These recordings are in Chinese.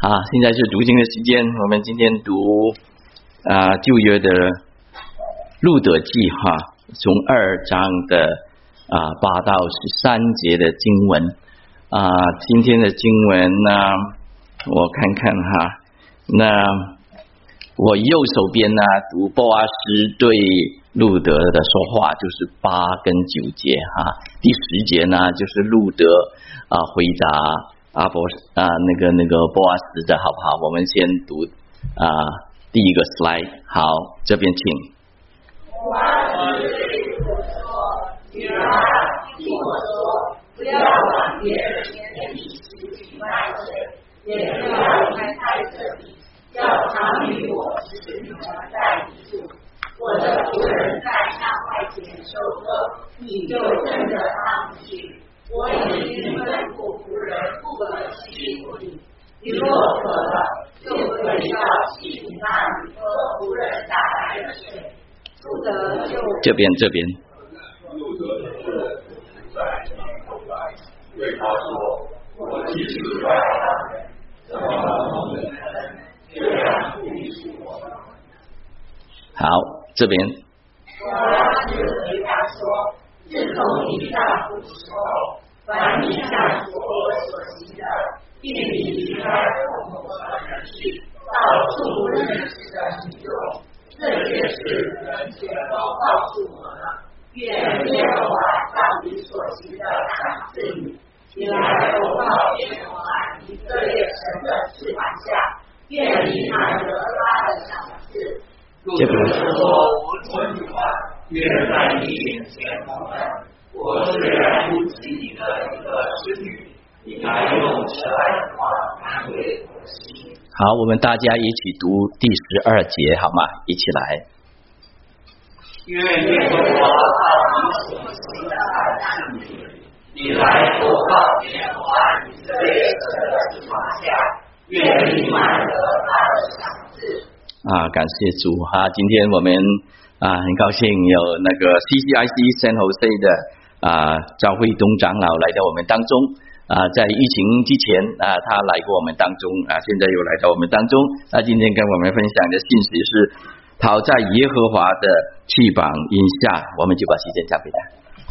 现在是读经的时间，我们今天读旧约的路得记从2章的8到13节的经文今天的经文呢，我看看那我右手边呢读波阿斯对路得的说话，就是8跟9节第10节呢就是路得回答那个波阿斯的好不好？我们先读第一个 slide。 好，这边请。 波阿斯对路得说：女儿啊，听我说，不要往别人田里拾取麦穗，也不要离开这里，要常与我使女儿在一处。我的仆人在上外前收割，你就跟着他们去。我已经吩咐仆人不可欺负你，你若渴了，就可以到西卜那里喝仆人打来的水。路得就这边路得的仆人在你口来，对他说：我既是外邦人，怎么能蒙恩这样不理恕我呢？ 好，这边。 波阿斯回答说：自从你丈夫死后，凡你向所行的，并你离开父母和人去，到处认识的民众，这些事人全都告诉我了。愿耶和华照你所行的赏赐你。你来投靠耶和华以色列神的翅膀下，愿你满得他的赏赐。 路得说：我女儿，愿在你眼前蒙恩。我虽然不及你的一个孙女，你还用慈爱的话安慰我的心。 好，我们大家一起读第12节好吗？一起来。 愿耶和华照你所行的赏赐你，你来投靠耶和华以色列神的翅膀下，愿你满得他的赏赐。 感谢主今天我们很高兴有那个 CCIC San Jose 的赵慧东长老来到我们当中在疫情之前他来过我们当中现在又来到我们当中。今天跟我们分享的信息是逃在耶和华的翅膀荫下，我们就把时间交给他。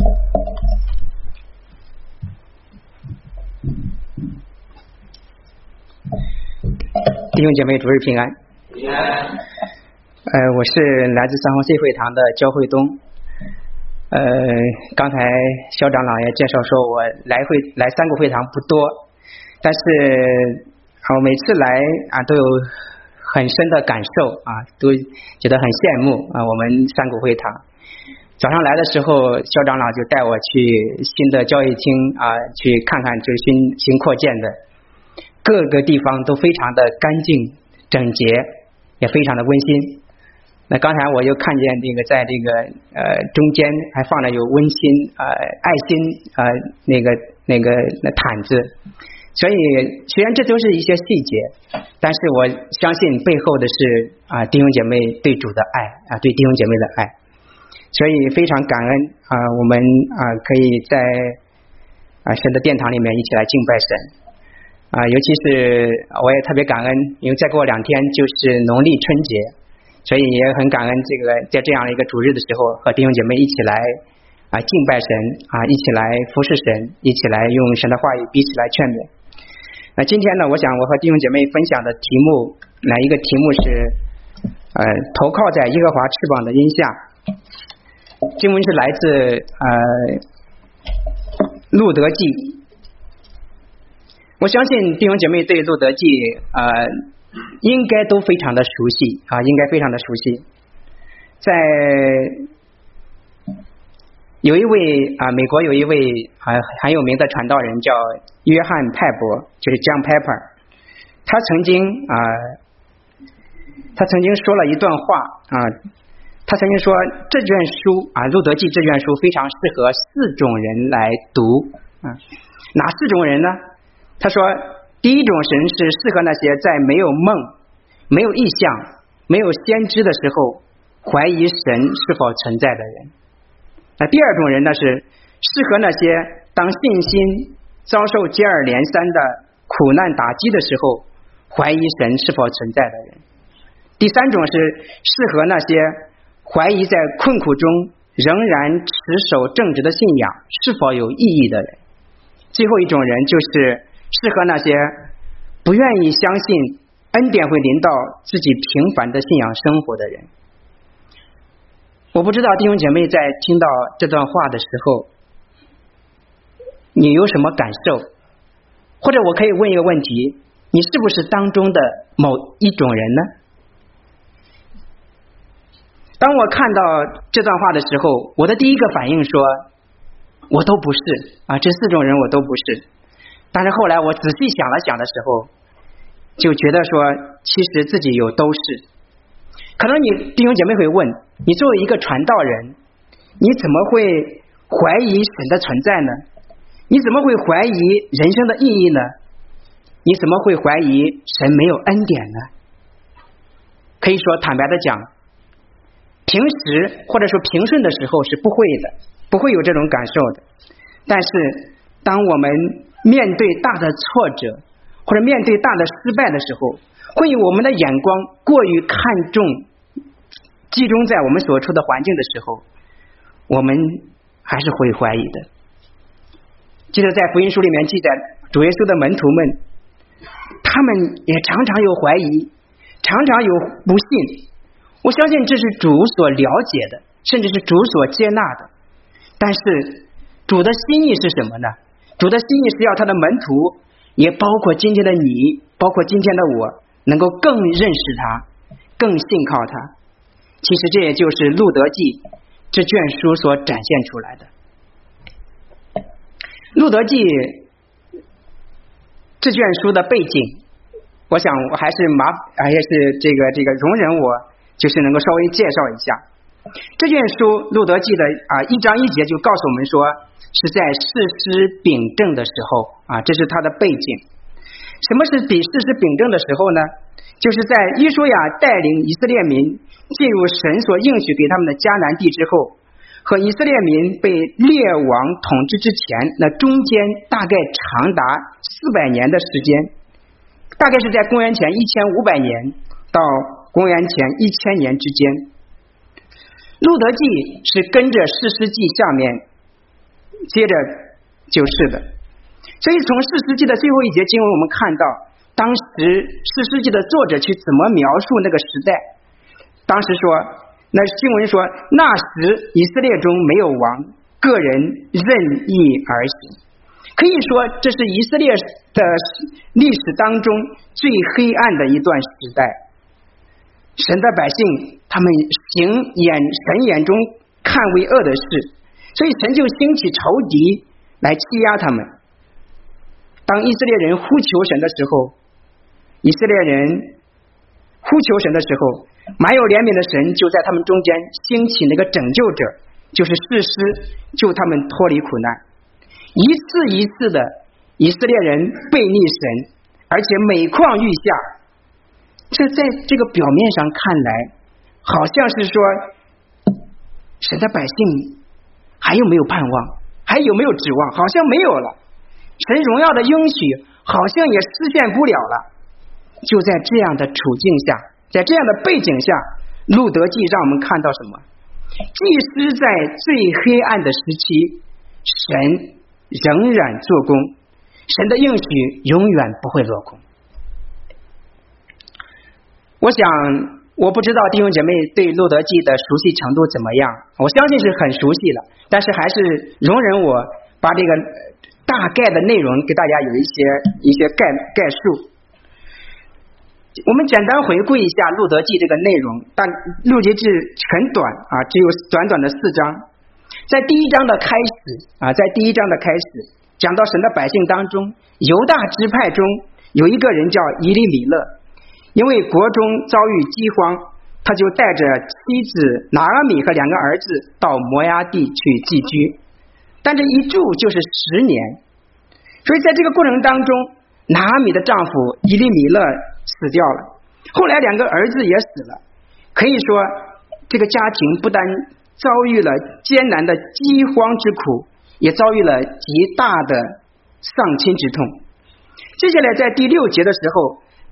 弟兄姐妹，主日平安。我是来自三红 C 会堂的焦慧东。刚才肖长老也介绍说，我来三个会堂不多，但是我每次来都有很深的感受都觉得很羡慕我们三个会堂。早上来的时候，肖长老就带我去新的教育厅去看看，就是新扩建的，各个地方都非常的干净整洁，也非常的温馨。那刚才我又看见这个在这个中间还放了有温馨爱心那毯子，所以虽然这都是一些细节，但是我相信背后的是弟兄姐妹对主的爱对弟兄姐妹的爱，所以非常感恩我们可以在神的殿堂里面一起来敬拜神尤其是我也特别感恩，因为再过2天就是农历春节，所以也很感恩这个在这样的一个主日的时候，和弟兄姐妹一起来敬拜神一起来服侍神，一起来用神的话语彼此来劝勉。那今天呢，我想我和弟兄姐妹分享的题目，一个题目是投靠在耶和华翅膀的荫下。经文是来自路得记。我相信弟兄姐妹对路得记应该都非常的熟悉应该非常的熟悉。在有一位美国有一位很有名的传道人叫约翰派伯，就是 John Piper。 他曾经说了一段话他曾经说这卷书路得记这卷书非常适合4种人来读哪4种人呢？他说第一种神是适合那些在没有梦没有意象没有先知的时候怀疑神是否存在的人。那第二种人呢，是适合那些当信心遭受接二连三的苦难打击的时候怀疑神是否存在的人。第三种是适合那些怀疑在困苦中仍然持守正直的信仰是否有意义的人。最后一种人就是适合那些不愿意相信恩典会临到自己平凡的信仰生活的人。我不知道弟兄姐妹在听到这段话的时候你有什么感受，或者我可以问一个问题，你是不是当中的某一种人呢？当我看到这段话的时候，我的第一个反应说我都不是啊，这四种人我都不是。但是后来我仔细想了想的时候，就觉得说其实自己有都是。可能你弟兄姐妹会问，你作为一个传道人，你怎么会怀疑神的存在呢？你怎么会怀疑人生的意义呢？你怎么会怀疑神没有恩典呢？可以说坦白的讲，平时或者说平顺的时候是不会的，不会有这种感受的。但是当我们面对大的挫折或者面对大的失败的时候，会以我们的眼光过于看重集中在我们所处的环境的时候，我们还是会怀疑的。记得在福音书里面记载主耶稣的门徒们，他们也常常有怀疑，常常有不信。我相信这是主所了解的，甚至是主所接纳的。但是主的心意是什么呢？主的心意是要他的门徒，也包括今天的你，包括今天的我，能够更认识他，更信靠他。其实这也就是路德记这卷书所展现出来的。路德记这卷书的背景，我想我还是这个容忍我就是能够稍微介绍一下。这卷书路德记的1章1节就告诉我们说，是在士师秉政的时候这是他的背景。什么是士师秉政的时候呢？就是在约书亚带领以色列民进入神所应许给他们的迦南地之后，和以色列民被列王统治之前，那中间大概长达400年的时间，大概是在公元前1500年到公元前1000年之间。路德记是跟着士师记下面接着就是的。所以从士师记的最后一节经文我们看到，当时士师记的作者去怎么描述那个时代。当时说，那经文说，那时以色列中没有王，个人任意而行。可以说这是以色列的历史当中最黑暗的一段时代。神的百姓他们行神眼中看为恶的事，所以神就兴起仇敌来欺压他们。当以色列人呼求神的时候，以色列人呼求神的时候，满有怜悯的神就在他们中间兴起那个拯救者，就是士师，救他们脱离苦难。一次一次的以色列人背逆神，而且每况愈下。这在这个表面上看来，好像是说神的百姓还有没有盼望，还有没有指望，好像没有了。神荣耀的应许好像也实现不了了。就在这样的处境下，在这样的背景下，路德记让我们看到什么？祭司在最黑暗的时期，神仍然做工，神的应许永远不会落空。我想我不知道弟兄姐妹对路德记的熟悉程度怎么样，我相信是很熟悉了，但是还是容忍我把这个大概的内容给大家有一些概述。我们简单回顾一下路德记这个内容，但路德记很短只有短短的4章。在第1章的开始讲到神的百姓当中，犹大支派中有一个人叫以利米勒，因为国中遭遇饥荒，他就带着妻子拿俄米和2个儿子到摩押地去寄居，但这一住就是10年。所以在这个过程当中，拿俄米的丈夫以利米勒死掉了，后来2个儿子也死了。可以说这个家庭不但遭遇了艰难的饥荒之苦，也遭遇了极大的丧亲之痛。接下来在第6节的时候，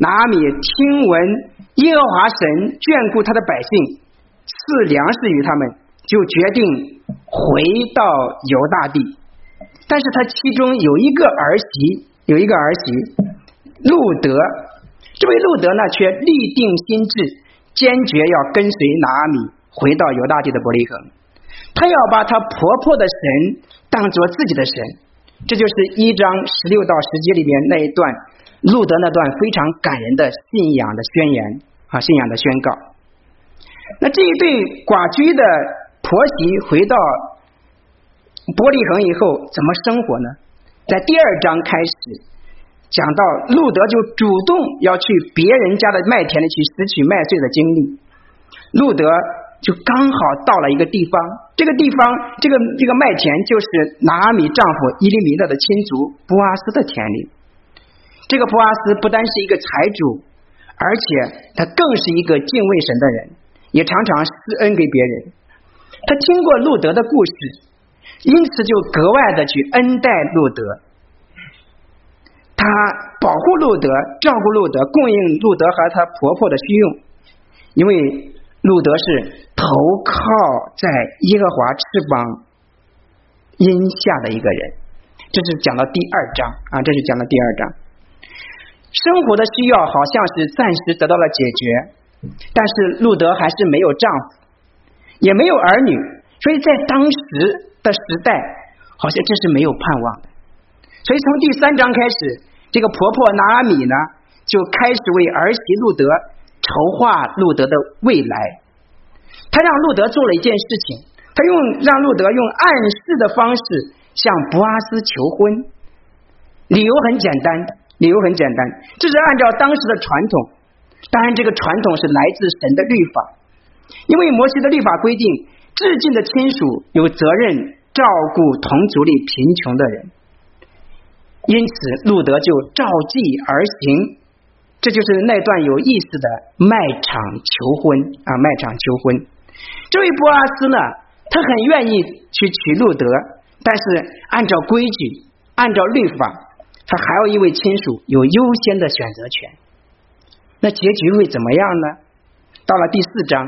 拿阿米听闻耶和华神眷顾他的百姓，赐粮食于他们，就决定回到犹大地。但是他其中有一个儿媳路德，这位路德呢却立定心志，坚决要跟随拿阿米回到犹大地的伯利恒。他要把他婆婆的神当作自己的神。这就是1章16到10节里面那一段路德那段非常感人的信仰的宣言信仰的宣告。那这一对寡居的婆媳回到伯利恒以后怎么生活呢？在第2章开始讲到路德就主动要去别人家的麦田里去拾取麦穗的经历。路德就刚好到了一个地方，这个地方这个麦田就是拿阿米丈夫伊利米勒的亲族波阿斯的田里。这个波阿斯不单是一个财主，而且他更是一个敬畏神的人，也常常施恩给别人。他听过路德的故事，因此就格外的去恩待路德。他保护路德，照顾路德，供应路德和他婆婆的需用，因为路德是投靠在耶和华翅膀荫下的一个人。这是讲到第2章这是讲到第2章。生活的需要好像是暂时得到了解决，但是路德还是没有丈夫，也没有儿女，所以在当时的时代好像这是没有盼望的。所以从第3章开始，这个婆婆拿阿米呢就开始为儿媳路德筹划路德的未来。他让路德做了一件事情，他让路德用暗示的方式向波阿斯求婚。理由很简单，这是按照当时的传统。当然这个传统是来自神的律法，因为摩西的律法规定至近的亲属有责任照顾同族里贫穷的人，因此路德就照计而行。这就是那段有意思的麦场求婚麦场求婚。这位波阿斯呢，他很愿意去娶路德，但是按照规矩，按照律法，他还有一位亲属有优先的选择权。那结局会怎么样呢？到了第4章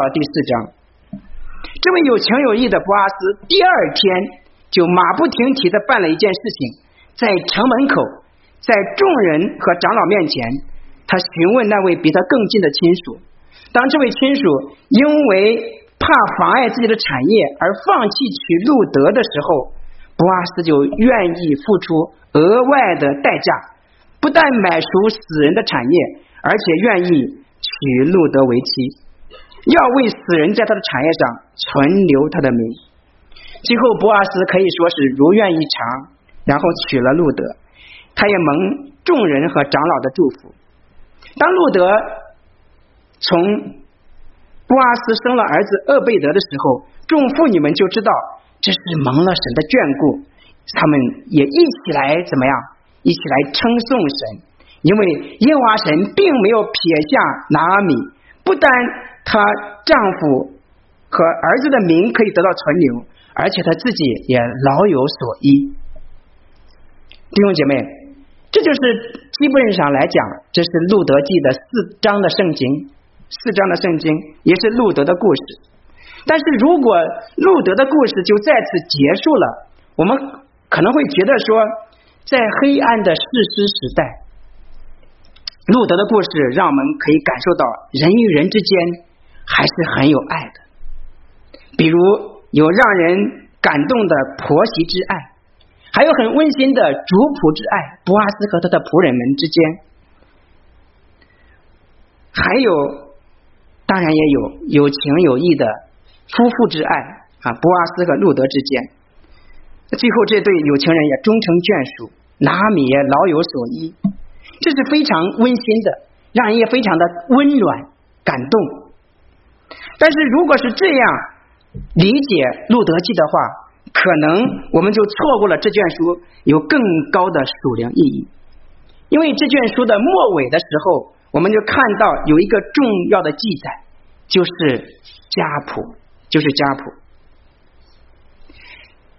这位有情有义的波阿斯第2天就马不停蹄的办了一件事情，在城门口，在众人和长老面前，他询问那位比他更近的亲属。当这位亲属因为怕妨碍自己的产业而放弃娶路德的时候，波阿斯就愿意付出额外的代价，不但买赎死人的产业，而且愿意娶路德为妻，要为死人在他的产业上存留他的名。最后波阿斯可以说是如愿以偿，然后娶了路德，他也蒙众人和长老的祝福。当路德从波阿斯生了儿子厄贝德的时候，众妇女们就知道这是蒙了神的眷顾，他们也一起来怎么样？一起来称颂神，因为耶和华神并没有撇下拿阿米，不但她丈夫和儿子的名可以得到存留，而且她自己也老有所依。弟兄姐妹，这就是基本上来讲，这是路德记的4章的圣经也是路德的故事。但是如果路德的故事就在此结束了，我们可能会觉得说，在黑暗的士师时代，路德的故事让我们可以感受到人与人之间还是很有爱的，比如有让人感动的婆媳之爱，还有很温馨的主仆之爱，波阿斯和他的仆人们之间，还有当然也有情有义的夫妇之爱波阿斯和路德之间。最后这对有情人也终成眷属，拿阿米也老有所依，这是非常温馨的，让人也非常的温暖感动。但是如果是这样理解路德记的话，可能我们就错过了这卷书有更高的属灵意义。因为这卷书的末尾的时候，我们就看到有一个重要的记载，就是家谱。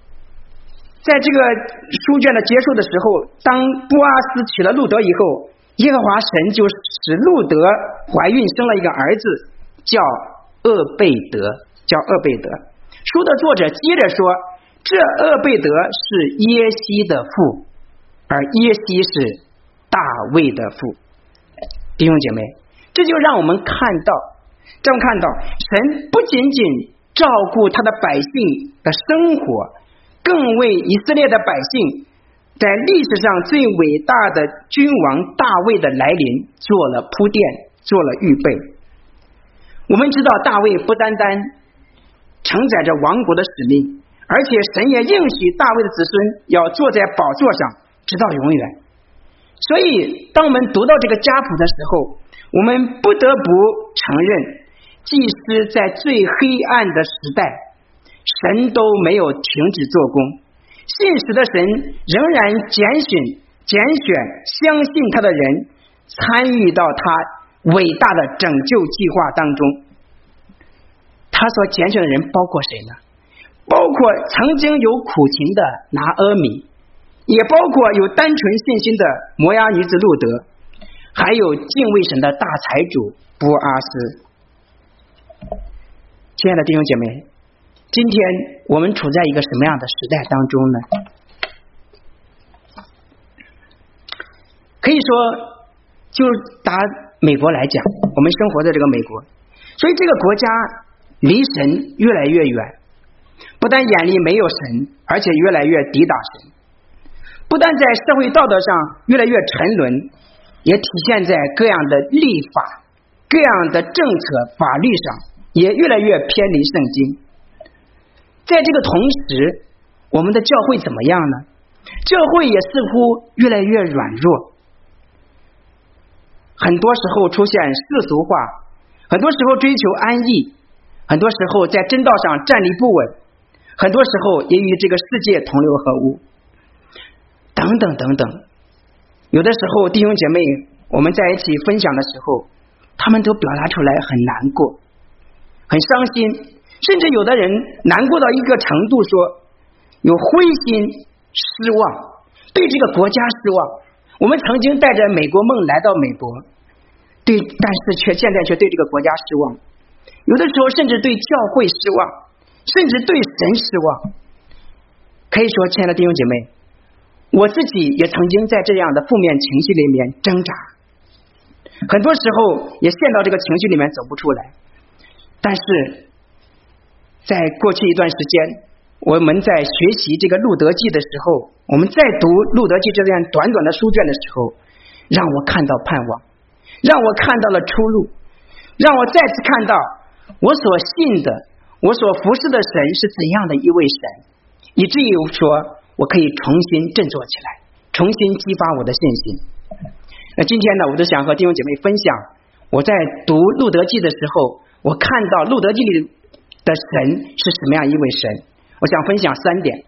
在这个书卷的结束的时候，当波阿斯娶了路德以后， 耶和华神就使路德怀孕生了一个儿子，叫厄贝德。书的作者接着说，这厄贝德是耶西的父，而耶西是大卫的父。弟兄姐妹，这就让我们看到神不仅仅照顾他的百姓的生活，更为以色列的百姓在历史上最伟大的君王大卫的来临做了铺垫，做了预备。我们知道大卫不单单承载着王国的使命，而且神也应许大卫的子孙要坐在宝座上直到永远。所以当我们读到这个家谱的时候，我们不得不承认，祭司在最黑暗的时代，神都没有停止做工，信实的神仍然拣选相信他的人参与到他伟大的拯救计划当中。他所拣选的人包括谁呢？包括曾经有苦情的拿阿米，也包括有单纯信心的摩押女子路德，还有敬畏神的大财主波阿斯。亲爱的弟兄姐妹，今天我们处在一个什么样的时代当中呢？可以说，就拿美国来讲，我们生活在这个美国，所以这个国家离神越来越远，不但眼里没有神，而且越来越抵挡神，不但在社会道德上越来越沉沦，也体现在各样的立法、各样的政策法律上也越来越偏离圣经。在这个同时，我们的教会怎么样呢？教会也似乎越来越软弱，很多时候出现世俗化，很多时候追求安逸，很多时候在真道上站立不稳，很多时候也与这个世界同流合污，等等等等。有的时候弟兄姐妹我们在一起分享的时候，他们都表达出来很难过，很伤心，甚至有的人难过到一个程度，说有灰心失望，对这个国家失望。我们曾经带着美国梦来到美国，但是现在却对这个国家失望，有的时候甚至对教会失望，甚至对神失望。可以说，亲爱的弟兄姐妹，我自己也曾经在这样的负面情绪里面挣扎，很多时候也陷到这个情绪里面走不出来。但是在过去一段时间，我们在学习这个路德记的时候，我们在读路德记这段短短的书卷的时候，让我看到盼望，让我看到了出路，让我再次看到我所信的，我所服侍的神是怎样的一位神，以至于说我可以重新振作起来，重新激发我的信心。那今天呢，我就想和弟兄姐妹分享，我在读路德记的时候，我看到路德记里的神是什么样一位神。我想分享3点。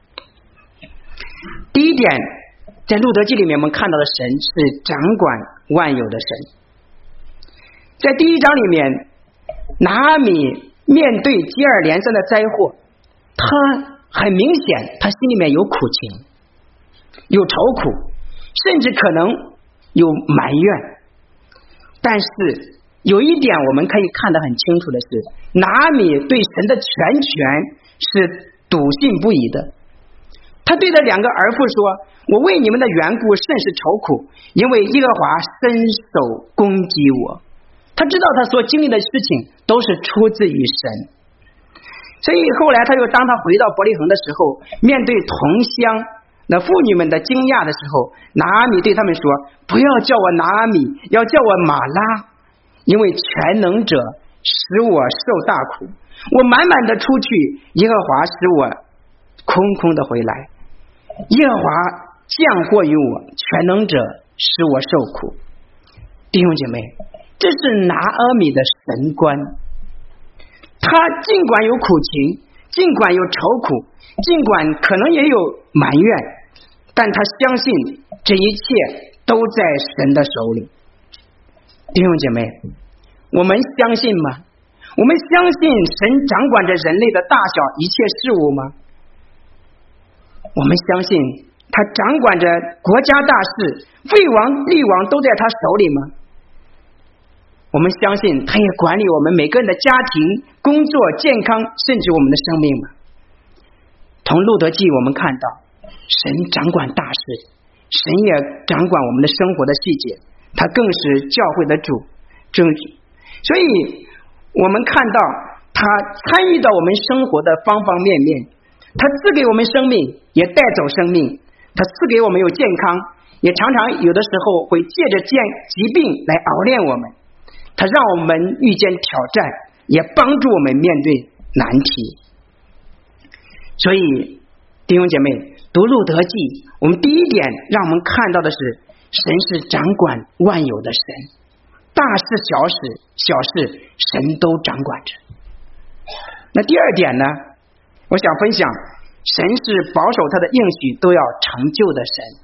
第一点，在路德记里面我们看到的神是掌管万有的神。在第1章里面，拿阿米面对接二连三的灾祸，他很明显他心里面有苦情，有愁苦，甚至可能有埋怨。但是有一点我们可以看得很清楚的是，拿阿米对神的全权是笃信不疑的。他对着2个儿妇说，我为你们的缘故甚是愁苦，因为耶和华伸手攻击我。他知道他所经历的事情都是出自于神。所以后来当他回到伯利恒的时候，面对同乡那妇女们的惊讶的时候，拿阿米对他们说，不要叫我拿阿米，要叫我玛拉，因为全能者使我受大苦，我满满的出去，耶和华使我空空的回来。耶和华降祸于我，全能者使我受苦。弟兄姐妹，这是拿阿米的神观。他尽管有苦情，尽管有愁苦，尽管可能也有埋怨，但他相信这一切都在神的手里。弟兄姐妹，我们相信吗？我们相信神掌管着人类的大小一切事物吗？我们相信他掌管着国家大事，废王立王都在他手里吗？我们相信他也管理我们每个人的家庭、工作、健康，甚至我们的生命嘛。从路德记我们看到，神掌管大事，神也掌管我们的生活的细节，他更是教会的主。所以我们看到他参与到我们生活的方方面面，他赐给我们生命，也带走生命，他赐给我们有健康，也常常有的时候会借着疾病来熬炼我们，他让我们遇见挑战，也帮助我们面对难题。所以弟兄姐妹，读路德记，我们第一点让我们看到的是，神是掌管万有的神，大事小事神都掌管着。那第二点呢，我想分享，神是保守他的应许都要成就的神。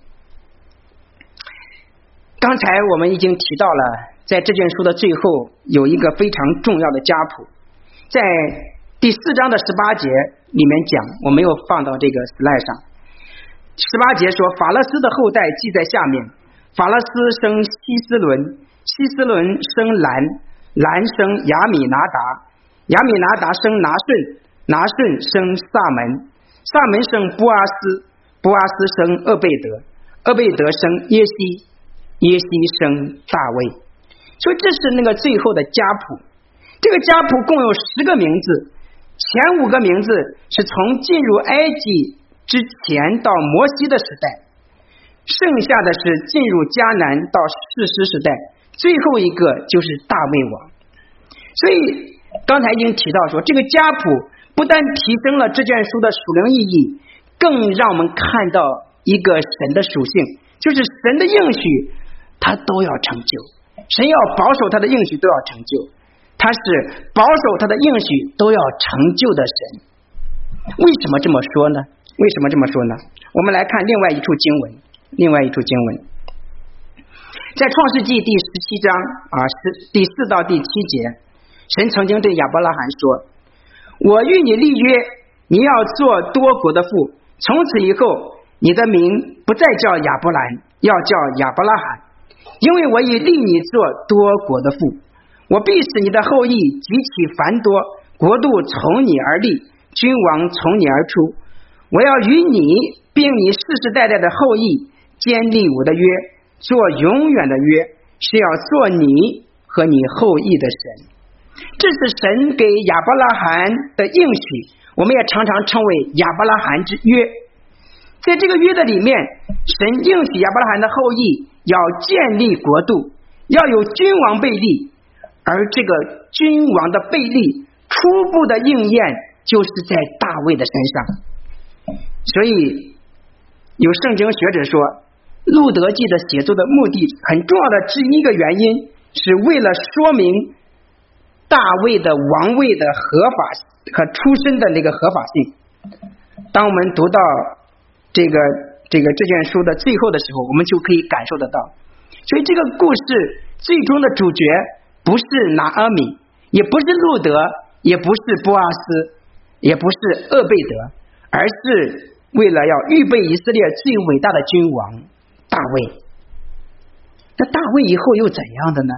刚才我们已经提到了，在这卷书的最后有一个非常重要的家谱，在第4章的18节里面讲，我没有放到这个 slide 上。18节说，法勒斯的后代记在下面，法勒斯生希斯伦，希斯伦生兰，兰生亚米拿达，亚米拿达生拿顺，拿顺生萨门，萨门生波阿斯，波阿斯生厄贝德，厄贝德生耶西，耶西生大卫。所以这是那个最后的家谱。这个家谱共有10个名字，前5个名字是从进入埃及之前到摩西的时代，剩下的是进入迦南到士师时代，最后一个就是大卫王。所以刚才已经提到说，这个家谱不但提升了这卷书的属灵意义，更让我们看到一个神的属性，就是神的应许他都要成就，神要保守他的应许都要成就，他是保守他的应许都要成就的神。为什么这么说呢？我们来看另外一处经文，在创世纪第17章第4到第7节，神曾经对亚伯拉罕说，我与你立约，你要做多国的父，从此以后你的名不再叫亚伯兰，要叫亚伯拉罕，因为我已立你做多国的父，我必使你的后裔极其繁多，国度从你而立，君王从你而出，我要与你并你世世代代的后裔坚立我的约，做永远的约，是要做你和你后裔的神。这是神给亚伯拉罕的应许，我们也常常称为亚伯拉罕之约。在这个约的里面，神应许亚伯拉罕的后裔要建立国度，要有君王被立，而这个君王的被立初步的应验就是在大卫的身上。所以有圣经学者说，路德记的写作的目的很重要的之一个原因，是为了说明大卫的王位的合法和出身的那个合法性。当我们读到这卷书的最后的时候，我们就可以感受得到。所以这个故事最终的主角不是拿阿米，也不是路德，也不是波阿斯，也不是厄贝德，而是为了要预备以色列最伟大的君王大卫。那大卫以后又怎样的呢？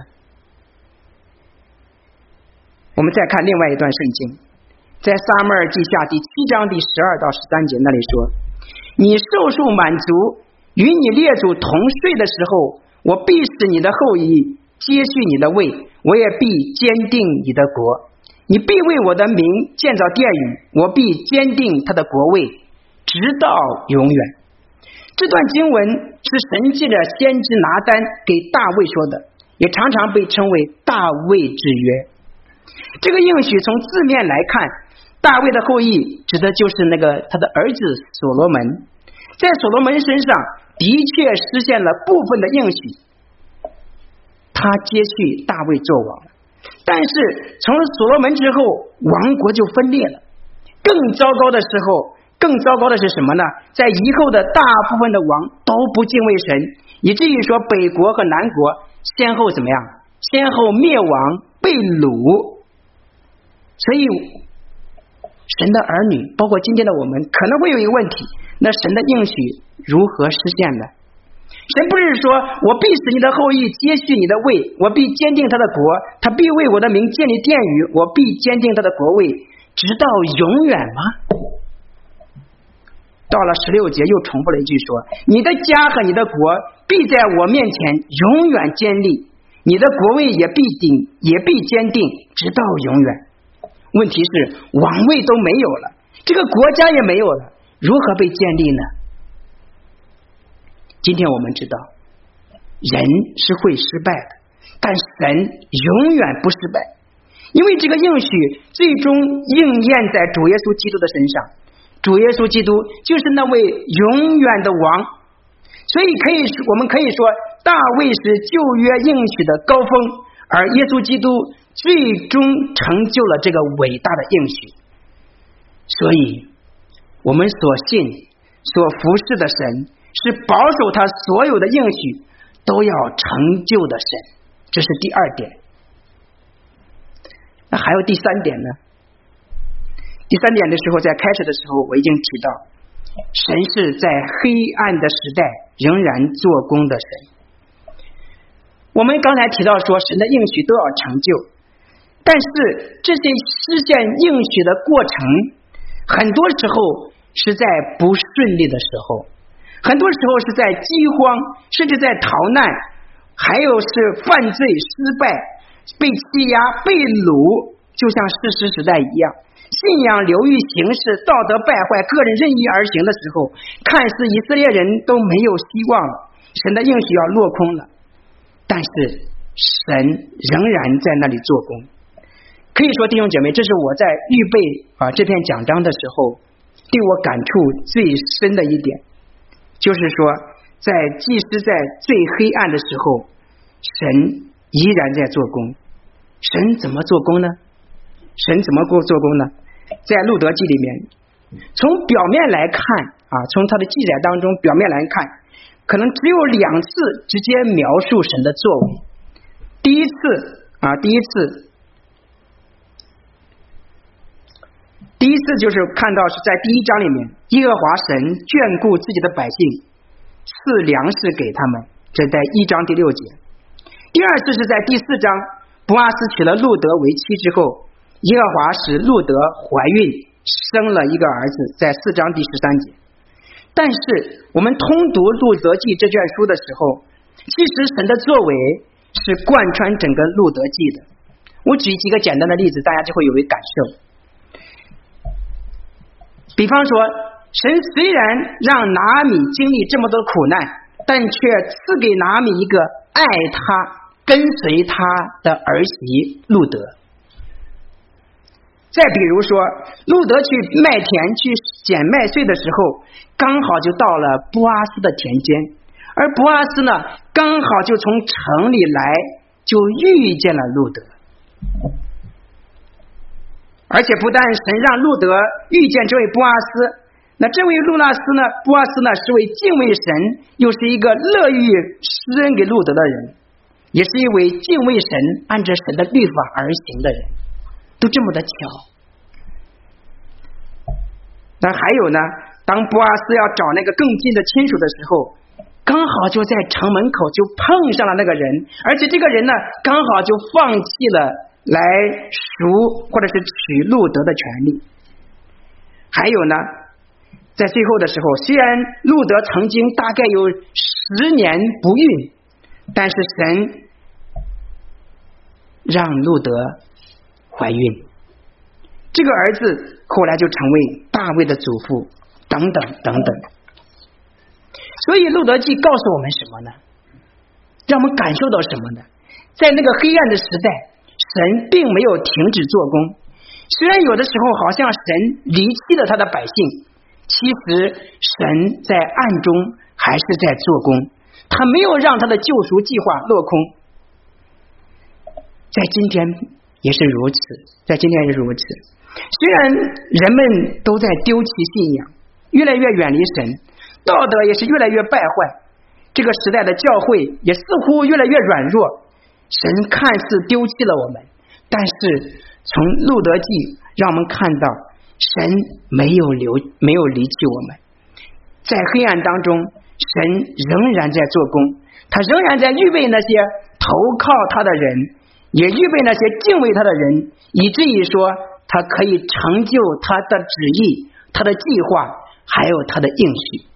我们再看另外一段圣经，在撒母耳记下第7章第12到13节那里说，你寿数满足，与你列祖同睡的时候，我必使你的后裔接续你的位，我也必坚定你的国，你必为我的名建造殿宇，我必坚定他的国位，直到永远。这段经文是神借着先知拿单给大卫说的，也常常被称为大卫之约。这个应许从字面来看，大卫的后裔指的就是那个他的儿子所罗门，在所罗门身上的确实现了部分的应许，他接续大卫做王了。但是从所罗门之后，王国就分裂了。更糟糕的是什么呢？在以后的大部分的王都不敬畏神，以至于说北国和南国先后怎么样？先后灭亡被掳。所以神的儿女包括今天的我们可能会有一个问题， 那神的应许如何实现呢？神不是说我必使你的后裔接续你的位，我必坚定他的国，他必为我的名建立殿宇，我必坚定他的国位直到永远吗？到了16节又重复了一句说，你的家和你的国必在我面前永远坚立，你的国位也必坚定直到永远。问题是王位都没有了，这个国家也没有了，如何被建立呢？今天我们知道人是会失败的，但神永远不失败，因为这个应许最终应验在主耶稣基督的身上，主耶稣基督就是那位永远的王，所以我们可以说大卫是旧约应许的高峰，而耶稣基督最终成就了这个伟大的应许。所以我们所信所服侍的神是保守他所有的应许都要成就的神，这是第二点。那还有第三点呢？第三点的时候，在开始的时候我已经提到，神是在黑暗的时代仍然做工的神。我们刚才提到说神的应许都要成就，但是这些实现应许的过程很多时候是在不顺利的时候，很多时候是在饥荒，甚至在逃难，还有是犯罪失败，被欺压被掳，就像士师时代一样，信仰流于形式，道德败坏，个人任意而行的时候，看似以色列人都没有希望了，神的应许要落空了，但是神仍然在那里做工。可以说弟兄姐妹，这是我在预备这篇讲章的时候对我感触最深的一点，就是说在即使在最黑暗的时候，神依然在做工。神怎么做工呢？神怎么做工呢？在路德记里面，从表面来看从他的记载当中表面来看，可能只有2次直接描述神的作为。第一次就是看到是在第1章里面，耶和华神眷顾自己的百姓，赐粮食给他们，这在1章第6节。第二次是在第4章，波阿斯娶了路德为妻之后，耶和华使路德怀孕，生了一个儿子，在4章第13节。但是我们通读路德记这卷书的时候，其实神的作为是贯穿整个路德记的。我举几个简单的例子，大家就会有一感受。比方说，神虽然让拿阿米经历这么多苦难，但却赐给拿阿米一个爱他跟随他的儿媳路德。再比如说，路德去麦田去捡麦穗的时候，刚好就到了波阿斯的田间，而波阿斯呢，刚好就从城里来，就遇见了路德。而且不但神让路德遇见这位波阿斯，那这位波阿斯呢是位敬畏神，又是一个乐于施恩给路德的人，也是一位敬畏神按着神的律法而行的人，都这么的巧。那还有呢，当波阿斯要找那个更近的亲属的时候，刚好就在城门口就碰上了那个人，而且这个人呢刚好就放弃了来赎或者是取路德的权利。还有呢，在最后的时候，虽然路德曾经大概有10年不孕，但是神让路德怀孕，这个儿子后来就成为大卫的祖父，等等等等。所以路德记告诉我们什么呢？让我们感受到什么呢？在那个黑暗的时代，神并没有停止做工，虽然有的时候好像神离弃了他的百姓，其实神在暗中还是在做工，他没有让他的救赎计划落空。在今天也是如此，虽然人们都在丢弃信仰，越来越远离神，道德也是越来越败坏，这个时代的教会也似乎越来越软弱，神看似丢弃了我们，但是从路德记让我们看到神没有离弃我们， 在黑暗当中，神仍然在做工，他仍然在预备那些投靠他的人，也预备那些敬畏他的人，以至于说他可以成就他的旨意、他的计划，还有他的应许。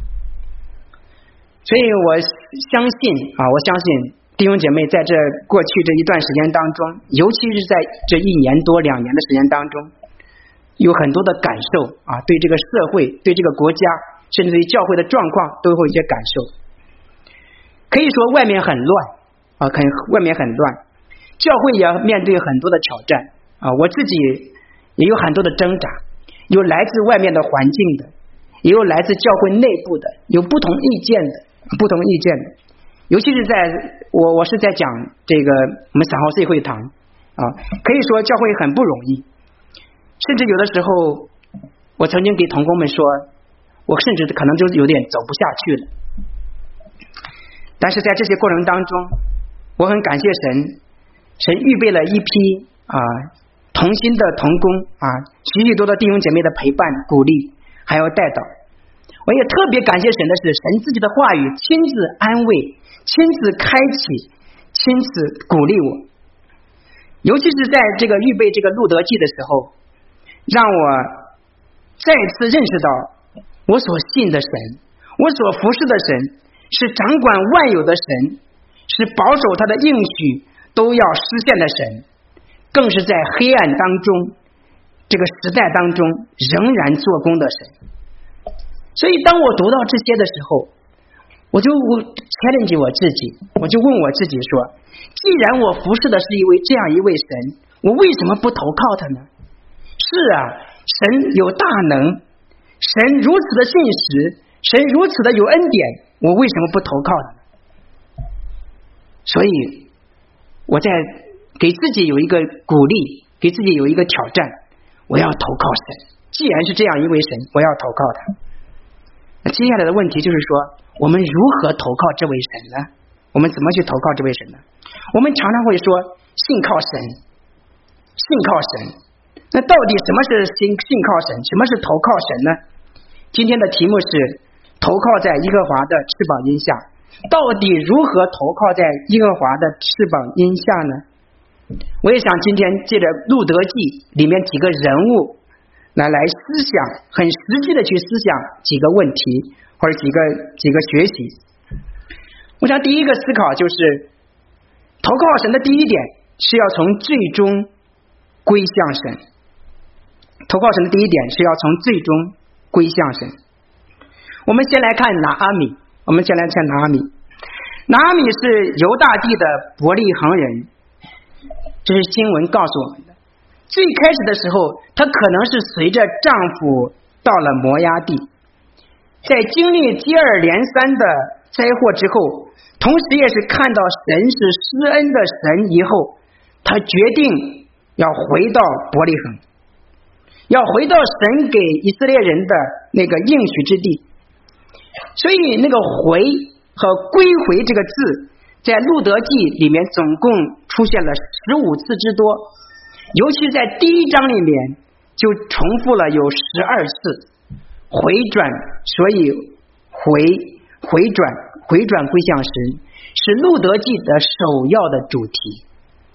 所以我相信弟兄姐妹在这过去这一段时间当中，尤其是在这1年多2年的时间当中，有很多的感受对这个社会、对这个国家，甚至于教会的状况都会有一些感受。可以说外面很乱外面很乱，教会也要面对很多的挑战我自己也有很多的挣扎，有来自外面的环境的，也有来自教会内部的，有不同意见的。尤其是我是在讲这个我们3号C会堂可以说教会很不容易，甚至有的时候我曾经给同工们说，我甚至可能就有点走不下去了。但是在这些过程当中，我很感谢神预备了一批同心的同工许多的弟兄姐妹的陪伴、鼓励，还有带导。我也特别感谢神的是，神自己的话语亲自安慰、亲自开启、亲自鼓励我。尤其是在这个预备这个路德记的时候，让我再次认识到我所信的神，我所服侍的神是掌管万有的神，是保守他的应许都要实现的神，更是在黑暗当中这个时代当中仍然做工的神。所以当我读到这些的时候，我就challenge我自己，我就问我自己说，既然我服侍的是这样一位神，我为什么不投靠他呢？是神有大能，神如此的信实，神如此的有恩典，我为什么不投靠他呢？所以我在给自己有一个鼓励，给自己有一个挑战，我要投靠神。既然是这样一位神，我要投靠他。那接下来的问题就是说，我们如何投靠这位神呢？我们怎么去投靠这位神呢？我们常常会说信靠神，信靠神。那到底什么是信靠神，什么是投靠神呢？今天的题目是投靠在耶和华的翅膀荫下。到底如何投靠在耶和华的翅膀荫下呢？我也想今天借着路德记里面几个人物来思想，很实际的去思想几个问题，或者几个学习。我想第一个思考就是投靠神的第一点是要从最终归向神。投靠神的第一点是要从最终归向神。我们先来看拿阿米。拿阿米是犹大地的伯利恒人，这是经文告诉我们的。最开始的时候，她可能是随着丈夫到了摩押地，在经历接二连三的灾祸之后，同时也是看到神是施恩的神以后，她决定要回到伯利恒，要回到神给以色列人的那个应许之地。所以那个回和归回这个字在路德记里面总共出现了15次之多，尤其在第1章里面就重复了有12次回转。所以回转归向神是路德记的首要的主题。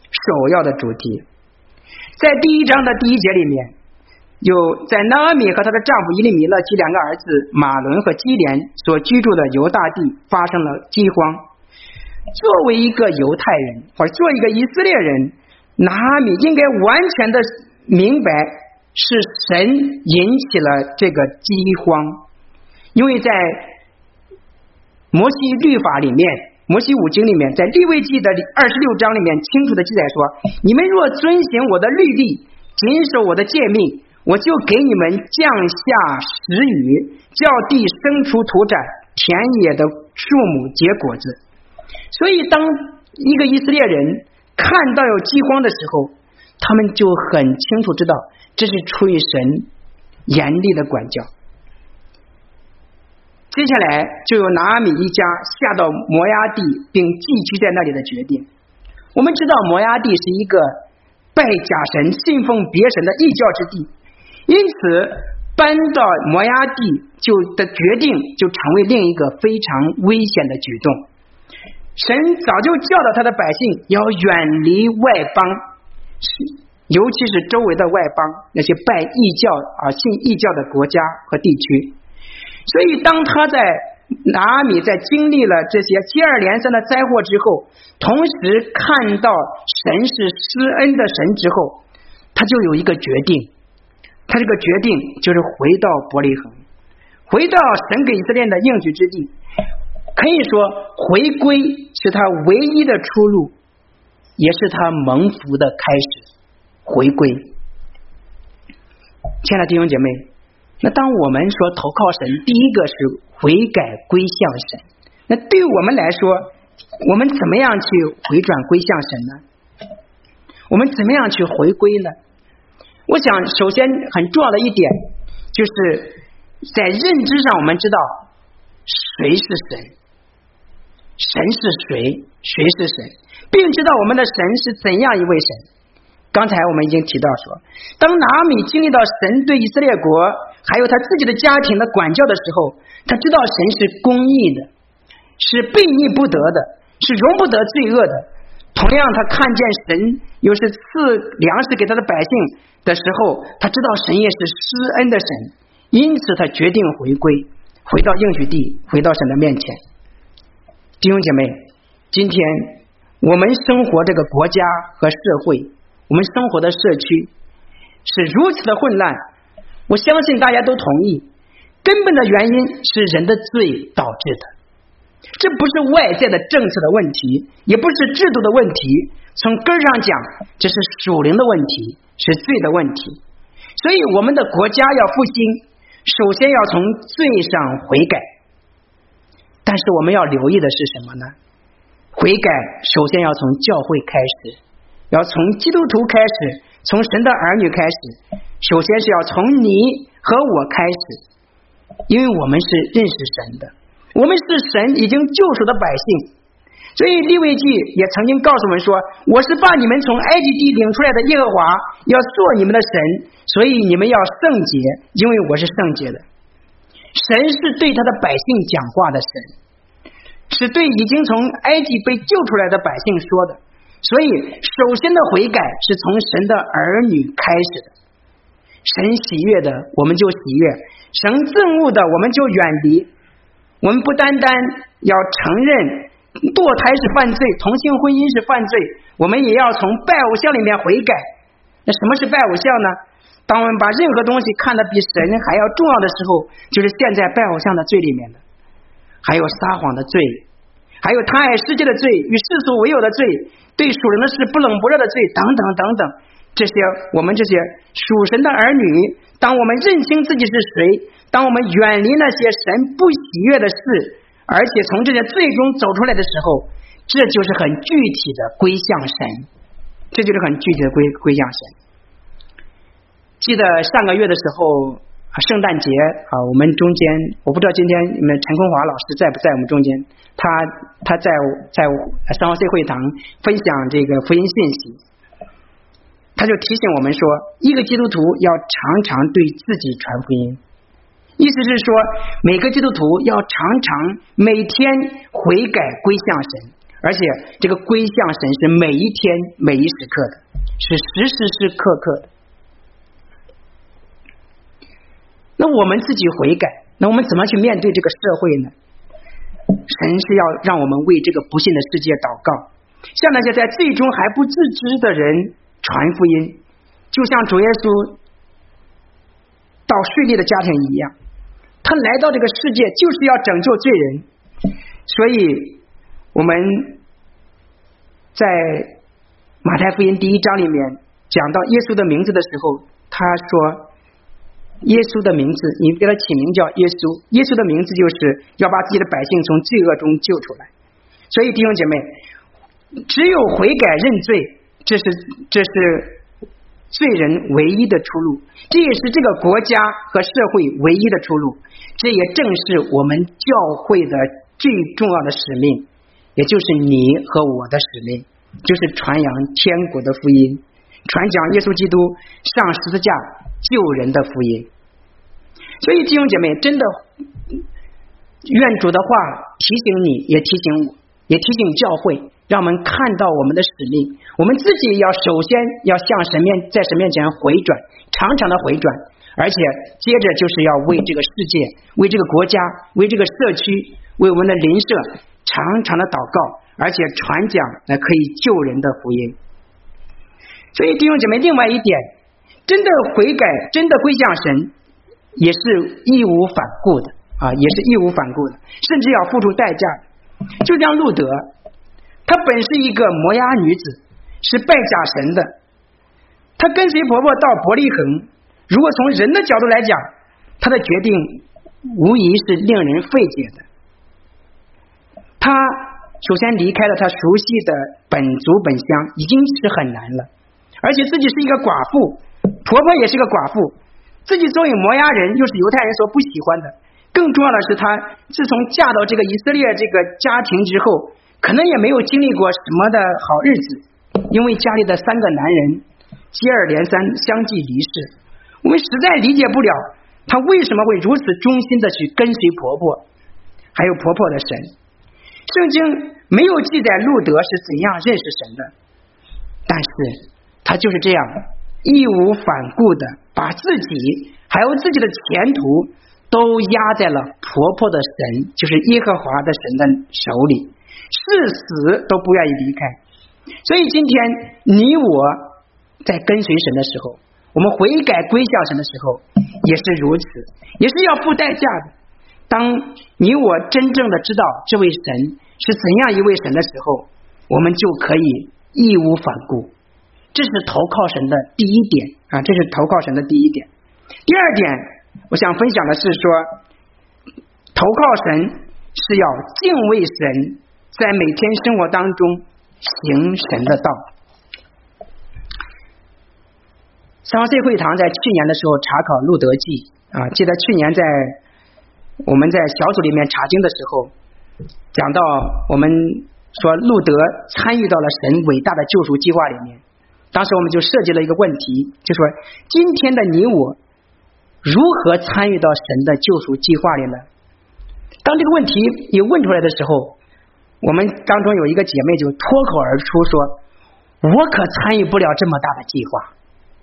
在第1章的第1节里面，有在拿阿米和她的丈夫以利米勒及2个儿子马伦和基连所居住的犹大地发生了饥荒。作为一个犹太人或者作为一个以色列人，拿阿米应该完全的明白是神引起了这个饥荒。因为在摩西律法里面，摩西五经里面，在利未记的26章里面清楚的记载说，你们若遵行我的律例，谨守我的诫命，我就给你们降下时雨，叫地生出土产，田野的树木结果子。所以当一个以色列人看到有饥荒的时候，他们就很清楚知道这是出于神严厉的管教。接下来就有拿阿米一家下到摩押地并寄居在那里的决定。我们知道摩押地是一个拜假神信奉别神的异教之地，因此拜搬到摩押地的决定就成为另一个非常危险的举动。神早就教导他的百姓要远离外邦，尤其是周围的外邦，那些拜异教信异教的国家和地区。所以当他在拿阿米在经历了这些接二连三的灾祸之后，同时看到神是施恩的神之后，他就有一个决定，他这个决定就是回到伯利恒，回到神给以色列的应许之地。可以说回归是他唯一的出路，也是他蒙福的开始。回归，亲爱的弟兄姐妹，那当我们说投靠神，第一个是悔改归向神。那对我们来说，我们怎么样去回转归向神呢？我们怎么样去回归呢？我想首先很重要的一点，就是在认知上我们知道谁是神，神是谁，谁是神，并知道我们的神是怎样一位神。刚才我们已经提到说，当拿阿米经历到神对以色列国还有他自己的家庭的管教的时候，他知道神是公义的，是悖逆不得的，是容不得罪恶的。同样他看见神又是赐粮食给他的百姓的时候，他知道神也是施恩的神，因此他决定回归，回到应许地，回到神的面前。弟兄姐妹，今天我们生活这个国家和社会，我们生活的社区是如此的混乱，我相信大家都同意，根本的原因是人的罪导致的。这不是外在的政策的问题，也不是制度的问题，从根上讲，这是属灵的问题，是罪的问题。所以我们的国家要复兴，首先要从罪上悔改。但是我们要留意的是什么呢？悔改首先要从教会开始，要从基督徒开始，从神的儿女开始，首先是要从你和我开始，因为我们是认识神的，我们是神已经救赎的百姓。所以利未记也曾经告诉我们说，我是把你们从埃及地领出来的耶和华，要做你们的神，所以你们要圣洁，因为我是圣洁的。神是对他的百姓讲话的神，是对已经从埃及被救出来的百姓说的。所以首先的悔改是从神的儿女开始的。神喜悦的我们就喜悦，神憎恶的我们就远离。我们不单单要承认堕胎是犯罪，同性婚姻是犯罪，我们也要从拜偶像里面悔改。那什么是拜偶像呢？当我们把任何东西看得比神还要重要的时候，就是陷在拜偶像的罪里面的。还有撒谎的罪，还有贪爱世界的罪，与世俗为友的罪，对属灵的事不冷不热的罪，等等等等。这些我们这些属神的儿女，当我们认清自己是谁，当我们远离那些神不喜悦的事，而且从这些罪中走出来的时候，这就是很具体的归向神，这就是很具体的归向神。记得上个月的时候，圣诞节我们中间，我不知道今天你们陈坤华老师在不在我们中间，他在三号 C 会堂分享这个福音信息，他就提醒我们说，一个基督徒要常常对自己传福音，意思是说每个基督徒要常常每天悔改归向神，而且这个归向神是每一天每一时刻的，是时时刻刻的。那我们自己悔改，那我们怎么去面对这个社会呢？神是要让我们为这个不信的世界祷告，向那些在最终还不自知的人传福音，就像主耶稣到税吏的家庭一样，他来到这个世界就是要拯救罪人。所以我们在马太福音第1章里面讲到耶稣的名字的时候，他说耶稣的名字，你给他起名叫耶稣，耶稣的名字就是要把自己的百姓从罪恶中救出来。所以弟兄姐妹，只有悔改认罪，这是罪人唯一的出路，这也是这个国家和社会唯一的出路，这也正是我们教会的最重要的使命，也就是你和我的使命，就是传扬天国的福音，传讲耶稣基督上十字架救人的福音。 所以弟兄姐妹，真的愿主的话提醒你，也提醒我，也提醒教会，让我们看到我们的使命。我们自己要首先要向在神面前回转，常常的回转，而且接着就是要为这个世界，为这个国家，为这个社区，为我们的邻舍常常的祷告，而且传讲那可以救人的福音。所以弟兄姐妹，另外一点，真的悔改，真的归向神，也是义无反顾的啊，也是义无反顾的，甚至要付出代价的。就像路德，她本是一个摩押女子，是拜假神的，她跟随婆婆到伯利恒，如果从人的角度来讲，她的决定无疑是令人费解的。她首先离开了她熟悉的本族本乡，已经是很难了，而且自己是一个寡妇，婆婆也是个寡妇，自己作为摩押人又是犹太人所不喜欢的。更重要的是，她自从嫁到这个以色列这个家庭之后，可能也没有经历过什么的好日子，因为家里的3个男人接二连三相继离世。我们实在理解不了她为什么会如此忠心的去跟随婆婆还有婆婆的神。圣经没有记载路德是怎样认识神的，但是她就是这样义无反顾的把自己还有自己的前途都压在了婆婆的神，就是耶和华的神的手里，誓死都不愿意离开。所以今天你我在跟随神的时候，我们悔改归向神的时候也是如此，也是要付代价的。当你我真正的知道这位神是怎样一位神的时候，我们就可以义无反顾。这是投靠神的第一点啊，这是投靠神的第一点。第二点，我想分享的是说，投靠神是要敬畏神，在每天生活当中行神的道。三王 C 会堂在去年的时候查考路德记啊，记得去年我们在小组里面查经的时候，讲到我们说路德参与到了神伟大的救赎计划里面。当时我们就设计了一个问题，就说今天的你我如何参与到神的救赎计划里呢？当这个问题一问出来的时候，我们当中有一个姐妹就脱口而出说，我可参与不了这么大的计划。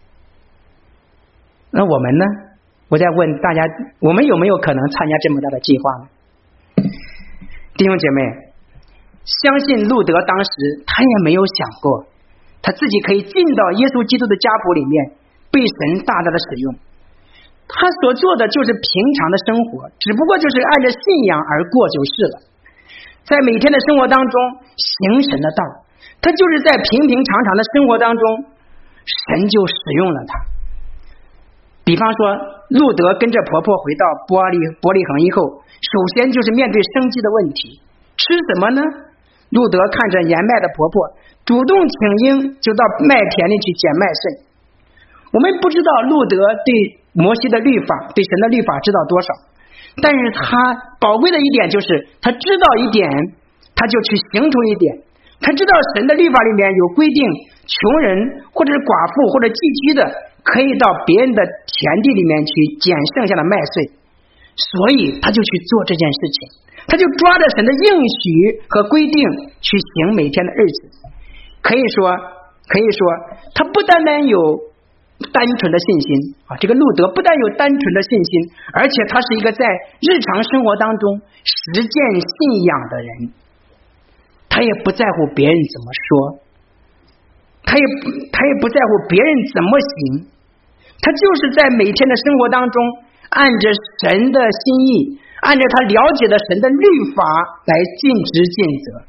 那我们呢？我在问大家，我们有没有可能参加这么大的计划呢？弟兄姐妹，相信路德当时他也没有想过他自己可以进到耶稣基督的家谱里面，被神大大的使用。他所做的就是平常的生活，只不过就是按着信仰而过就是了。在每天的生活当中行神的道，他就是在平平常常的生活当中，神就使用了他。比方说，路德跟着婆婆回到伯利恒以后，首先就是面对生计的问题，吃什么呢？路德看着年迈的婆婆，主动请缨，就到麦田里去捡麦穗。我们不知道路德对摩西的律法，对神的律法知道多少，但是他宝贵的一点就是他知道一点，他就去行出一点。他知道神的律法里面有规定，穷人或者是寡妇或者寄居的可以到别人的田地里面去捡剩下的麦穗，所以他就去做这件事情，他就抓着神的应许和规定去行每天的日子。可以说他不单单有单纯的信心啊，这个路德不但有单纯的信心，而且他是一个在日常生活当中实践信仰的人。他也不在乎别人怎么说，他也不在乎别人怎么行，他就是在每天的生活当中按着神的心意，按照他了解的神的律法来尽职尽责。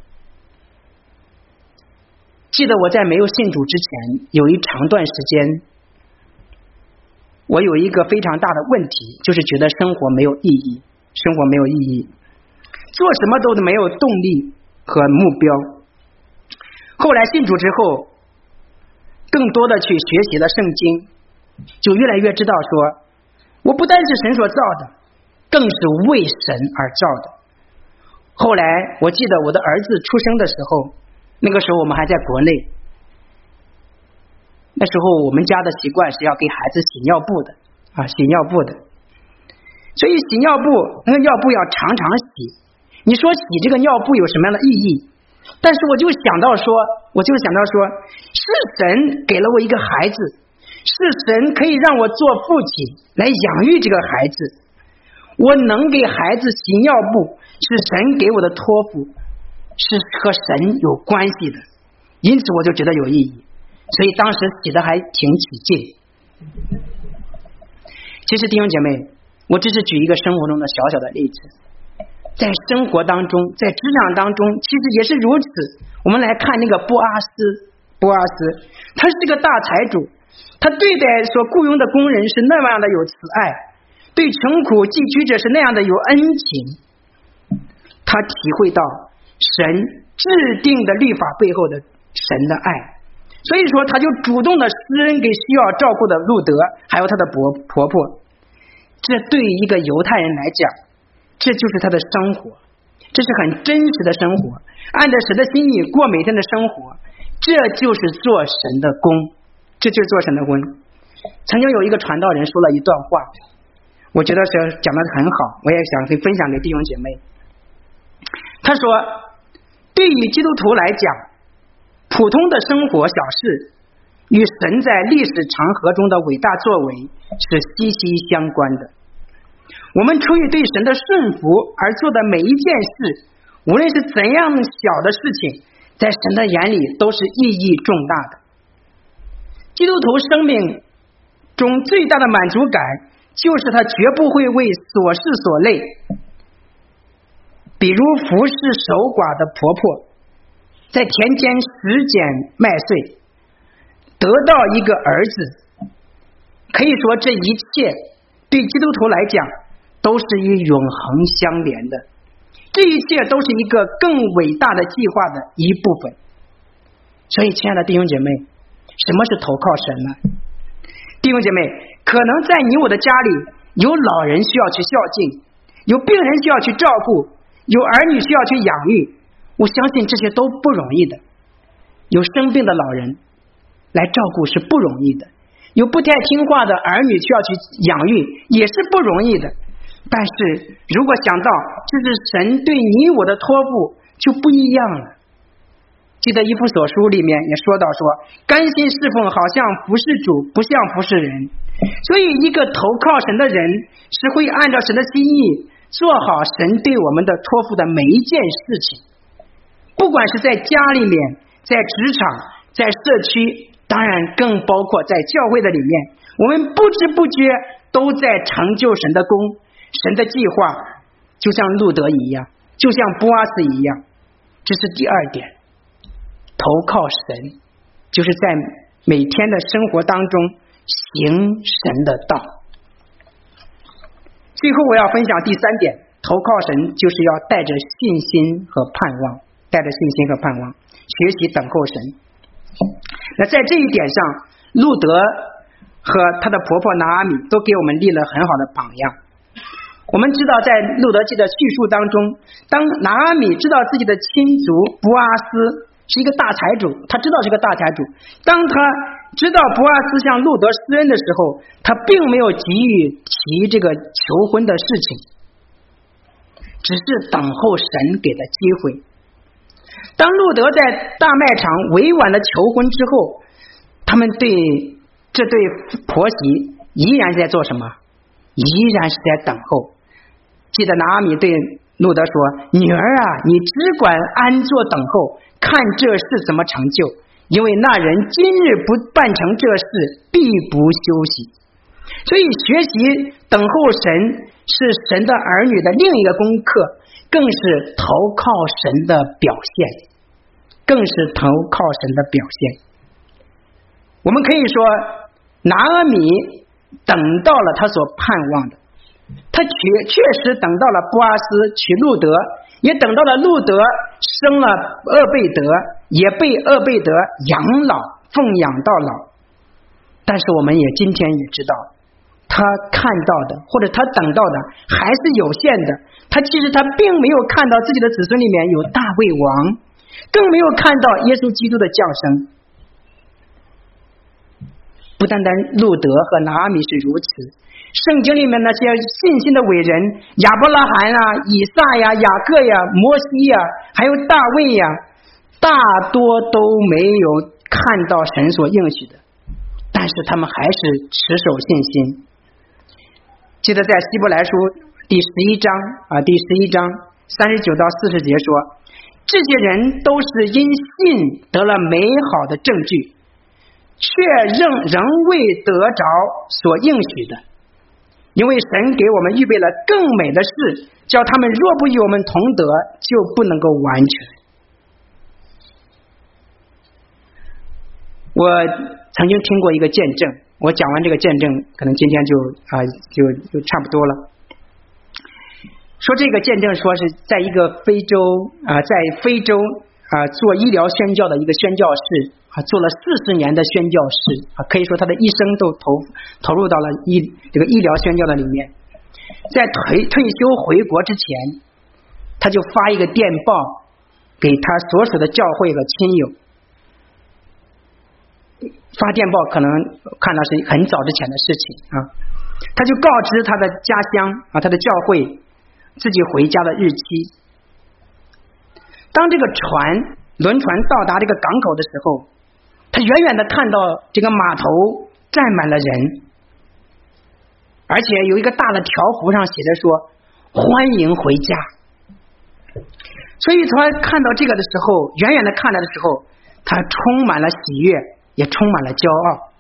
记得我在没有信主之前，有一长段时间，我有一个非常大的问题，就是觉得生活没有意义，做什么都没有动力和目标。后来信主之后，更多的去学习了圣经，就越来越知道说，我不单是神所造的，更是为神而造的。后来我记得我的儿子出生的时候，那个时候我们还在国内，那时候我们家的习惯是要给孩子洗尿布的。 所以洗尿布，那个尿布要常常洗。你说洗这个尿布有什么样的意义？但是我就想到说，是神给了我一个孩子，是神可以让我做父亲来养育这个孩子，我能给孩子洗尿布，是神给我的托付，是和神有关系的，因此我就觉得有意义，所以当时洗的还挺起劲。其实弟兄姐妹，我只是举一个生活中的小小的例子，在生活当中，在职场当中，其实也是如此。我们来看那个波阿斯，他是个大财主，他对待所雇佣的工人是那么样的有慈爱，对穷苦寄居者是那样的有恩情。他体会到神制定的律法背后的神的爱，所以说他就主动的施恩给需要照顾的路德还有他的婆婆。这对于一个犹太人来讲，这就是他的生活，这是很真实的生活，按照神的心意过每天的生活，这就是做神的工，这就是做神的工。曾经有一个传道人说了一段话，我觉得是讲的很好，我也想分享给弟兄姐妹。他说，对于基督徒来讲，普通的生活小事与神在历史长河中的伟大作为是息息相关的。我们出于对神的顺服而做的每一件事，无论是怎样小的事情，在神的眼里都是意义重大的。基督徒生命中最大的满足感，就是他绝不会为琐事所累。比如服侍守寡的婆婆，在田间拾捡麦穗，得到一个儿子。可以说这一切对基督徒来讲都是与永恒相连的，这一切都是一个更伟大的计划的一部分。所以亲爱的弟兄姐妹，什么是投靠神呢？弟兄姐妹，可能在你我的家里有老人需要去孝敬，有病人需要去照顾，有儿女需要去养育，我相信这些都不容易的。有生病的老人来照顾是不容易的，有不太听话的儿女需要去养育也是不容易的。但是如果想到这是神对你我的托付，就不一样了。记得以弗所书里面也说到说，甘心侍奉好像服侍主，不像服侍人。所以一个投靠神的人是会按照神的心意做好神对我们的托付的每一件事情，不管是在家里面，在职场，在社区，当然更包括在教会的里面，我们不知不觉都在成就神的工，神的计划，就像路德一样，就像波阿斯一样。这是第二点，投靠神就是在每天的生活当中行神的道。最后我要分享第三点，投靠神就是要带着信心和盼望，带着信心和盼望，学习等候神。那在这一点上，路德和他的婆婆拿阿米都给我们立了很好的榜样。我们知道在路德记的叙述当中，当拿阿米知道自己的亲族波阿斯是一个大财主，他知道是个大财主，当他知道波阿斯向路德施恩的时候，他并没有急于提这个求婚的事情，只是等候神给的机会。当路德在大卖场委婉的求婚之后，他们对这对婆媳依然在做什么？依然是在等候。记得拿阿米对路德说，女儿啊，你只管安坐等候，看这事怎么成就，因为那人今日不办成这事，必不休息。所以学习等候神是神的儿女的另一个功课，更是投靠神的表现，更是投靠神的表现。我们可以说，拿阿米等到了他所盼望的，他确实等到了波阿斯娶路德，也等到了路德生了厄贝德，也被厄贝德养老奉养到老。但是我们也今天也知道，他看到的或者他等到的还是有限的。他其实他并没有看到自己的子孙里面有大卫王，更没有看到耶稣基督的降生。不单单路德和拿阿米是如此，圣经里面那些信心的伟人，亚伯拉罕啊、以撒呀、雅各呀、摩西呀，还有大卫呀，大多都没有看到神所应许的，但是他们还是持守信心。记得在希伯来书第11章39到40节说，这些人都是因信得了美好的证据，却仍未得着所应许的，因为神给我们预备了更美的事，叫他们若不与我们同得，就不能够完全。我曾经听过一个见证，我讲完这个见证，可能今天就差不多了。说这个见证说是在一个非洲做医疗宣教的一个宣教士做了40年的宣教士可以说他的一生都投入到了这个医疗宣教的里面。在退休回国之前，他就发一个电报给他所属的教会和亲友。发电报可能看到是很早之前的事情他就告知他的家乡他的教会自己回家的日期。当这个轮船到达这个港口的时候，他远远的看到这个码头站满了人，而且有一个大的条幅上写着说欢迎回家。所以他看到这个的时候，远远的看来的时候，他充满了喜悦，也充满了骄傲。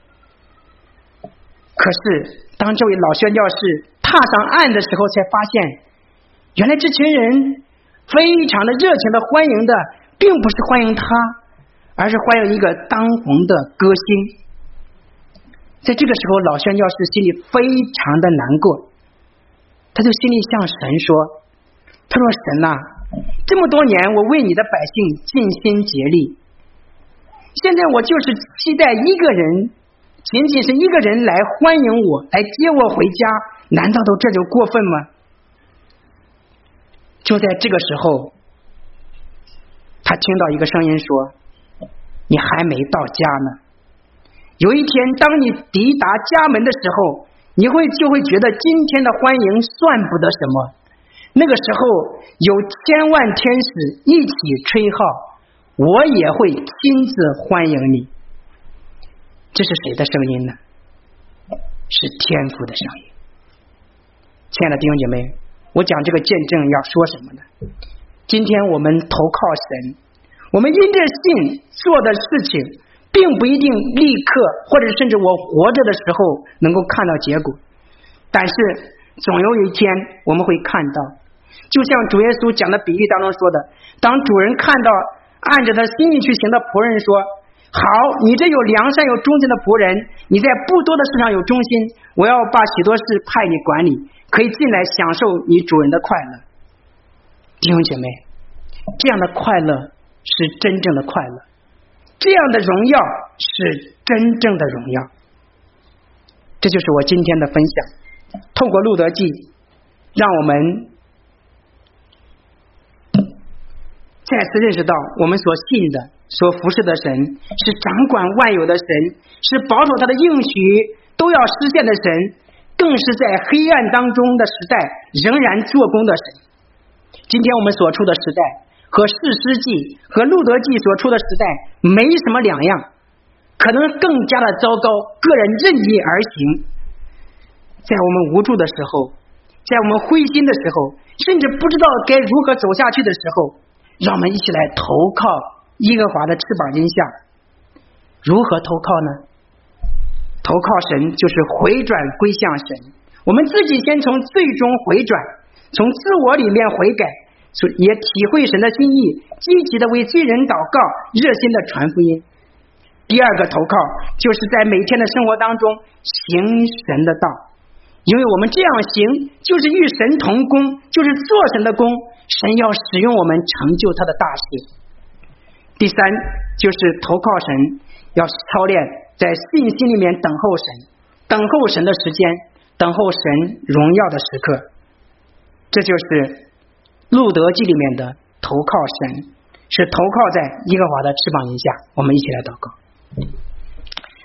可是当这位老宣教士踏上岸的时候，才发现原来这群人非常的热情的欢迎的，并不是欢迎他，而是欢迎一个当红的歌星。在这个时候，老宣教士心里非常的难过，他就心里向神说，他说神啊，这么多年我为你的百姓尽心竭力，现在我就是期待一个人，仅仅是一个人来欢迎我，来接我回家，难道这就过分吗？就在这个时候，他听到一个声音说，你还没到家呢。有一天当你抵达家门的时候，你就会觉得今天的欢迎算不得什么，那个时候有千万天使一起吹号，我也会亲自欢迎你。这是谁的声音呢？是天父的声音。亲爱的弟兄姐妹，我讲这个见证要说什么呢？今天我们投靠神，我们因着信做的事情，并不一定立刻或者甚至我活着的时候能够看到结果，但是总有一天我们会看到，就像主耶稣讲的比喻当中说的，当主人看到按着他心意去行的仆人说，好，你这有良善有忠心的仆人，你在不多的事上有忠心，我要把许多事派你管理，可以进来享受你主人的快乐。弟兄姐妹，这样的快乐是真正的快乐，这样的荣耀是真正的荣耀。这就是我今天的分享，透过路德记，让我们再次认识到我们所信的所服侍的神是掌管万有的神，是保守他的应许都要实现的神，更是在黑暗当中的时代仍然做工的神。今天我们所处的时代和士师记和路德记所处的时代没什么两样，可能更加的糟糕，个人任意而行。在我们无助的时候，在我们灰心的时候，甚至不知道该如何走下去的时候，让我们一起来投靠耶和华的翅膀荫下。如何投靠呢？投靠神就是回转归向神，我们自己先从最终回转，从自我里面悔改，也体会神的心意，积极的为罪人祷告，热心的传福音。第二个投靠就是在每天的生活当中行神的道，因为我们这样行就是与神同工，就是做神的工，神要使用我们成就他的大事。第三就是投靠神，要操练在信心里面等候神，等候神的时间，等候神荣耀的时刻。这就是路德记里面的投靠神，是投靠在耶和华的翅膀荫下。我们一起来祷告。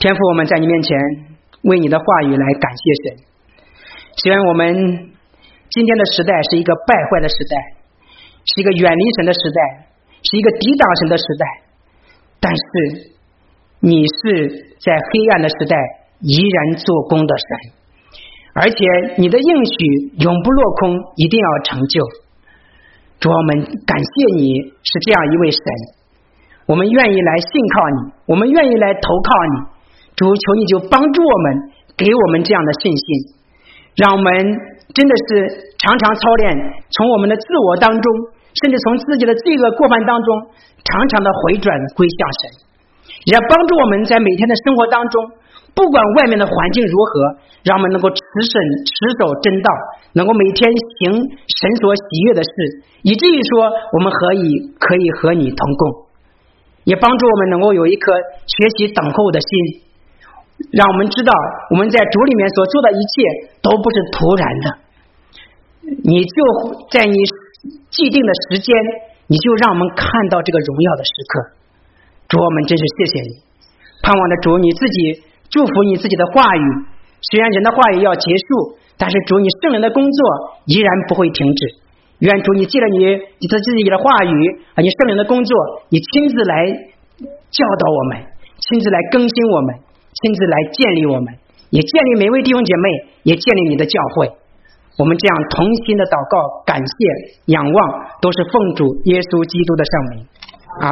天父，我们在你面前为你的话语来感谢神。虽然我们今天的时代是一个败坏的时代，是一个远离神的时代，是一个抵挡神的时代，但是你是在黑暗的时代依然做工的神，而且你的应许永不落空，一定要成就。主，我们感谢你是这样一位神，我们愿意来信靠你，我们愿意来投靠你。主，求你就帮助我们，给我们这样的信心，让我们真的是常常操练，从我们的自我当中，甚至从自己的罪恶过犯当中常常的回转归向神，也帮助我们在每天的生活当中，不管外面的环境如何，让我们能够持守真道，能够每天行神所喜悦的事，以至于说我们可以和你同共，也帮助我们能够有一颗学习等候的心，让我们知道我们在主里面所做的一切都不是突然的，你就在你既定的时间，你就让我们看到这个荣耀的时刻。主，我们真是谢谢你，盼望着主你自己祝福你自己的话语，虽然人的话语要结束，但是主你圣灵的工作依然不会停止。愿主你借着你自己的话语你圣灵的工作，你亲自来教导我们，亲自来更新我们，亲自来建立我们，也建立每位弟兄姐妹，也建立你的教会。我们这样同心的祷告、感谢、仰望，都是奉主耶稣基督的圣名。